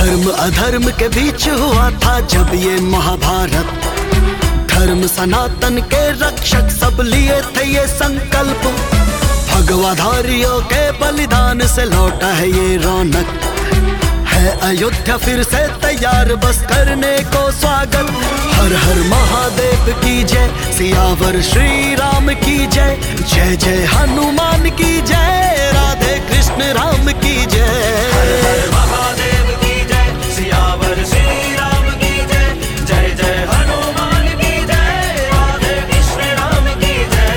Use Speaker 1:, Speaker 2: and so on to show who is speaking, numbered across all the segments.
Speaker 1: धर्म अधर्म के बीच हुआ था जब ये महाभारत। धर्म सनातन के रक्षक सब लिए थे ये संकल्प। भगवाधारियों के बलिदान से लौटा है ये रौनक। है अयोध्या फिर से तैयार बस करने को स्वागत। हर हर महादेव की जय, सियावर श्री राम की जय। जय जय हनुमान की जय, राधे कृष्ण राम की जय।
Speaker 2: हर हर महादेव की जय, सियावर श्री राम की जय। जय जय हनुमान की जय, राधे कृष्ण राम की जय।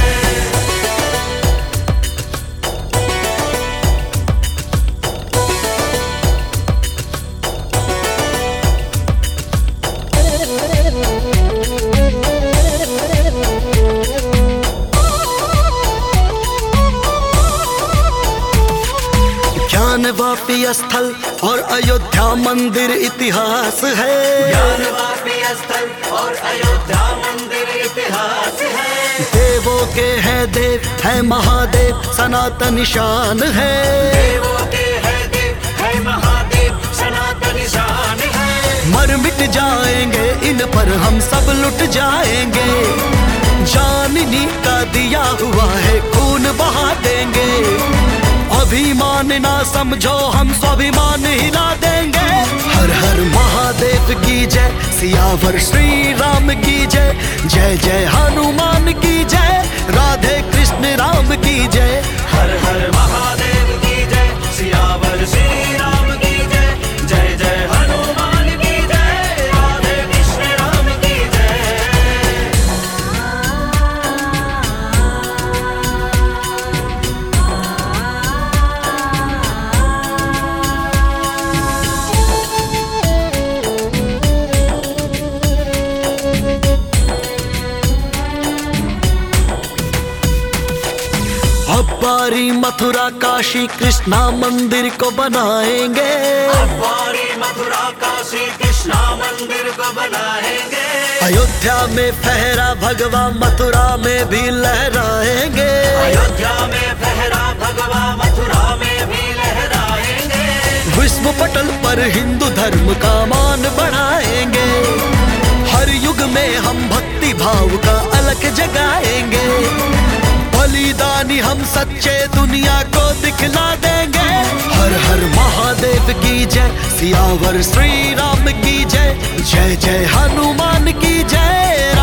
Speaker 1: ज्ञानवापी स्थल और अयोध्या मंदिर इतिहास है।
Speaker 2: ज्ञानवापी स्थल और अयोध्या मंदिर इतिहास है।
Speaker 1: देवों के है देव है महादेव, सनातन शान है।
Speaker 2: देवों के है देव है महादेव, सनातन शान है।
Speaker 1: मर मिट जाएंगे इन पर हम सब लुट जाएंगे। जाननी का दिया हुआ है खून बहा देंगे। अभिमान ना समझो हम स्वाभिमान हिला देंगे। हर हर महादेव की जय, सियावर श्री राम की जय। जय जय हनुमान की जय, राधे कृष्ण राम की जय।
Speaker 2: हर हर महादेव की जय, सियावर श्री राम की जय। जय जय हनुमान की जय, राधे कृष्ण राम की जय।
Speaker 1: अब बारी मथुरा काशी कृष्णा मंदिर को बनाएंगे।
Speaker 2: अब बारी मथुरा काशी कृष्णा मंदिर को बनाएंगे।
Speaker 1: अयोध्या में फहरा भगवा, मथुरा में भी लहराएंगे।
Speaker 2: अयोध्या में फहरा भगवा, मथुरा में भी लहराएंगे।
Speaker 1: विश्व पटल पर हिंदू धर्म का मान बढ़ाएंगे। हर युग में हम भक्ति भाव का अलग जगाएंगे। बलिदानी हम सच्चे दुनिया को दिखला देंगे। हर हर महादेव की जय, सियावर श्री राम की जय। जय जय हनुमान की जय,